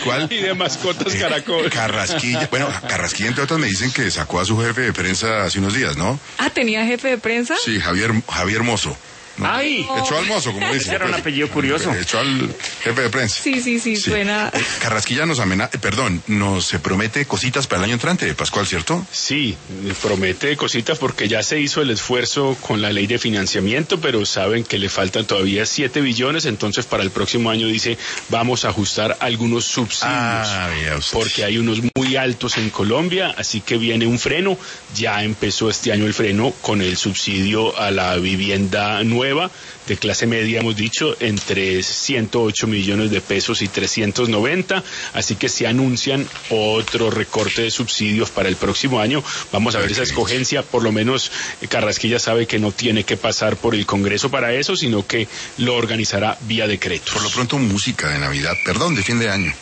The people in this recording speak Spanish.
Pascual. Y de mascotas Caracol. Carrasquilla, bueno, Carrasquilla entre otras me dicen que sacó a su jefe de prensa hace unos días, ¿no? Ah, ¿tenía jefe de prensa? Sí, Javier Mozo. ¿No? ¡Ay! Echó al mozo, como dicen. Era un apellido curioso. Echó al jefe de prensa. Sí, suena. Carrasquilla nos se promete cositas para el año entrante, Pascual, ¿cierto? Sí, promete cositas porque ya se hizo el esfuerzo con la ley de financiamiento, pero saben que le faltan todavía 7 billones, entonces para el próximo año dice, vamos a ajustar algunos subsidios, porque hay unos muy altos en Colombia, así que viene un freno. Ya empezó este año el freno con el subsidio a la vivienda nueva, de clase media, hemos dicho, entre 108 millones de pesos y 390, así que se anuncian otro recorte de subsidios para el próximo año. Vamos a ver esa escogencia. Por lo menos Carrasquilla sabe que no tiene que pasar por el Congreso para eso, sino que lo organizará vía decreto. Por lo pronto música de Navidad, de fin de año.